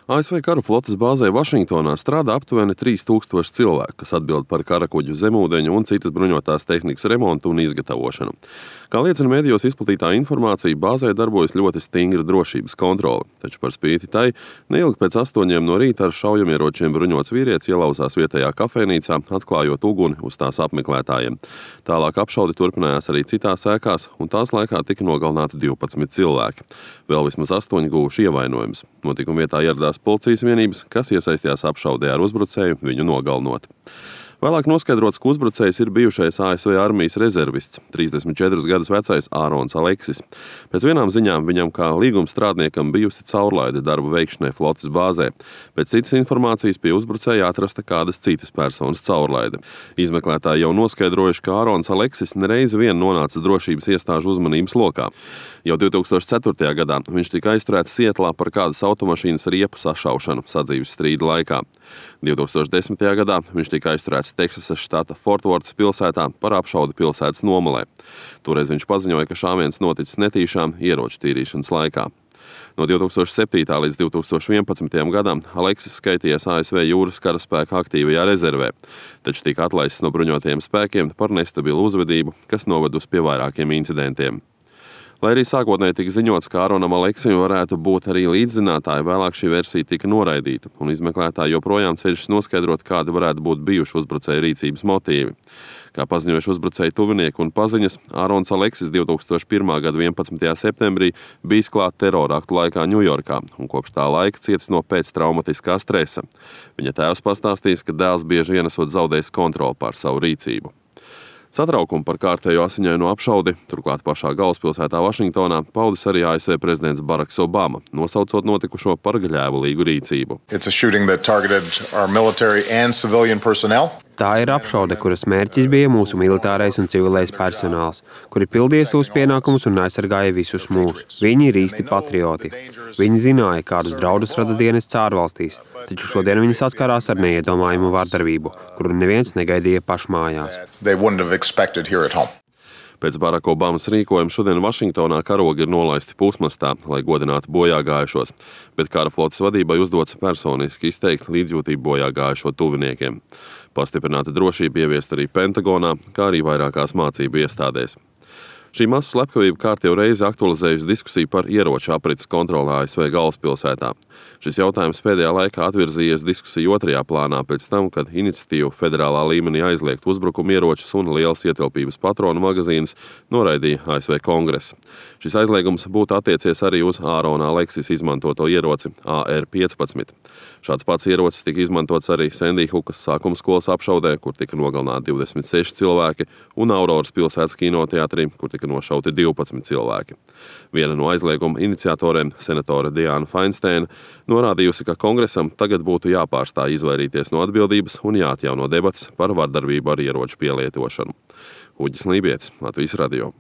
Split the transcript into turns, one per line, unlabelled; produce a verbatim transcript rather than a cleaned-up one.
A S V kara flotes bāzē Vašingtonā strādā aptuveni trīs tūkstoši cilvēku, kas atbild par karakuģu, zemūdeņu un citas bruņotās tehnikas remontu un izgatavošanu. Kā liecina medijos izplatītā informācija, bāzē darbojas ļoti stingra drošības kontrole, taču par spīti tai neilgi pēc astoņiem no rīta ar šaujamieročiem bruņots vīrietis ielauzās vietējā kafejnīcā, atklājot uguni uz tās apmeklētājiem. Tālāk apšaudi turpinājās arī citās ēkās, un tās laikā tika nogalināti divpadsmit cilvēki. Vēl vismaz astoņi guvuši ievainojumus. Notikuma vietā ieradās policijas vienības, kas iesaistījās apšaudē ar uzbrucēju, viņu nogalinot. Vēlāk noskaidrots, ka uzbrucējs ir bijušais A S V armijas rezervists, trīsdesmit četrus gadus vecais Ārons Aleksis. Pēc vienām ziņām viņam kā līguma strādniekam bijusi caurlaide darbu veikšanai flotes bāzē. Pēc citas informācijas pie uzbrucēja atrasta kādas citas personas caurlaide. Izmeklētāji jau noskaidrojuši, ka Ārons Aleksis nereiz vien nonāca drošības iestāžu uzmanības lokā. Jau divi tūkstoši ceturtajā gadā viņš tika aizturēts Sietlā par kādas automašīnas riepu sašaušanu sadzīves strīda laikā. divi tūkstoši desmitajā gadā viņš tika aizturēts Teksasas štata Fortvortas pilsētā par apšaudi pilsētas nomalē. Toreiz viņš paziņoja, ka šāviens noticis netīšām ieroču tīrīšanas laikā. No divi tūkstoši septītā līdz divi tūkstoši vienpadsmitajam gadam Aleksis skaitījies A S V jūras karaspēka aktīvajā rezervē, taču tika atlaists no bruņotajiem spēkiem par nestabilu uzvedību, kas novedusi pie vairākiem incidentiem. Lai arī sākotnēji tika ziņots, ka Āronam Aleksim varētu būt arī līdzzinātāji, vēlāk šī versija tika noraidīta, un izmeklētāji joprojām cenšas noskaidrot, kādi varētu būt bijuši uzbrucēju rīcības motīvi. Kā paziņojuši uzbrucēju tuvinieki un paziņas, Ārons Aleksis divi tūkstoši pirmā gada vienpadsmitajā septembrī bijis klāt terora aktu laikā Ņujorkā, un kopš tā laika cietis no pēctraumatiskā stresa. Viņa tēvs pastāstījis, ka dēls bieži vien esot zaudējis kontroli pār savu rīcību. Satraukumu par kārtējo asiņaino apšaudi, turklāt pašā galvaspilsētā Vašingtonā, paudis arī A S V prezidents Baraks Obama, nosaucot notikušo par gļēvulīgu rīcību.
Tā ir apšaude, kuras mērķis bija mūsu militārais un civilais personāls, kuri pildīja savus pienākumus un aizsargāja visus mūs. Viņi ir īsti patrioti. Viņi zināja, kādus draudus rada dienests ārvalstīs, taču šodien viņi saskarās ar neiedomājumu vardarbību, kuru neviens negaidīja pašmājās.
Pēc Baraka Obamas rīkojuma šodien Vašingtonā karogi ir nolaisti pusmastā, lai godinātu bojāgājušos, bet kara flotes vadībai uzdots personiski izteikt līdzjūtību bojāgājušo tuviniekiem. Pastiprināta drošība ieviest arī Pentagonā, kā arī vairākās mācību iestādēs. Šī masu slepkavība kārtējo reizi aktualizējusi diskusiju par ieroču aprits kontroli A S V galvaspilsētā. Šis jautājums pēdējā laikā atvirzījies diskusiju otrajā plānā pēc tam, kad iniciatīvu federālā līmenī aizliegt uzbrukumu ieročus un lielas ietilpības patronu magazīnas noraidīja A S V kongress. Šis aizliegums būtu attiecies arī uz Ārona Aleksis izmantoto ieroci A R piecpadsmit. Šāds pats ierocis tika izmantots arī Sendī Hukas sākuma skolas apšaudē, kur tika nogalināti divdesmit seši cilvēki, un Auroras pilsētas kinoteātrī, kur tika nošauti divpadsmit cilvēki. Viena no aizlieguma iniciatoriem, senatore Diana Feinsteina, norādījusi, ka kongresam tagad būtu jāpārstāj izvairīties no atbildības un jāatjauno debats par vardarbību ar ieroču pielietošanu. Uģis Lībietis, Latvijas radio.